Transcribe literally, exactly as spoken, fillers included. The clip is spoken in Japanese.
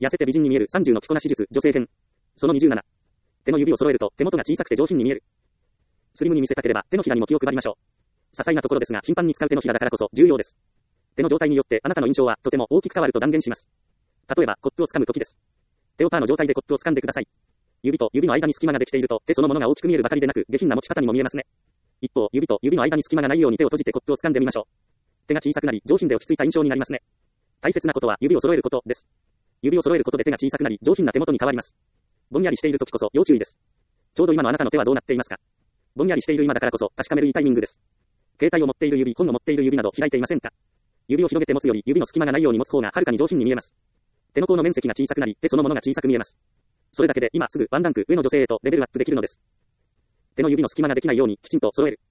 痩せて美人に見えるさんじゅうの着こなし術、女性編。そのにじゅうなな。手の指を揃えると手元が小さくて上品に見える。スリムに見せたければ手のひらにも気を配りましょう。些細なところですが頻繁に使う手のひらだからこそ重要です。手の状態によってあなたの印象はとても大きく変わると断言します。例えばコップを掴む時です。手をパーの状態でコップを掴んでください。指と指の間に隙間ができていると手そのものが大きく見えるばかりでなく下品な持ち方にも見えますね。一方、指と指の間に隙間がないように手を閉じてコップを掴んでみましょう。手が小さくなり上品で落ち着いた印象になりますね。大切なことは指を揃えることです。指を揃えることで手が小さくなり上品な手元に変わります。ぼんやりしている時こそ要注意です。ちょうど今のあなたの手はどうなっていますか？ぼんやりしている今だからこそ確かめるいいタイミングです。携帯を持っている指、本を持っている指など開いていませんか？指を広げて持つより指の隙間がないように持つ方がはるかに上品に見えます。手の甲の面積が小さくなり手そのものが小さく見えます。それだけで今すぐワンランク上の女性へとレベルアップできるのです。手の指の隙間ができないようにきちんと揃える。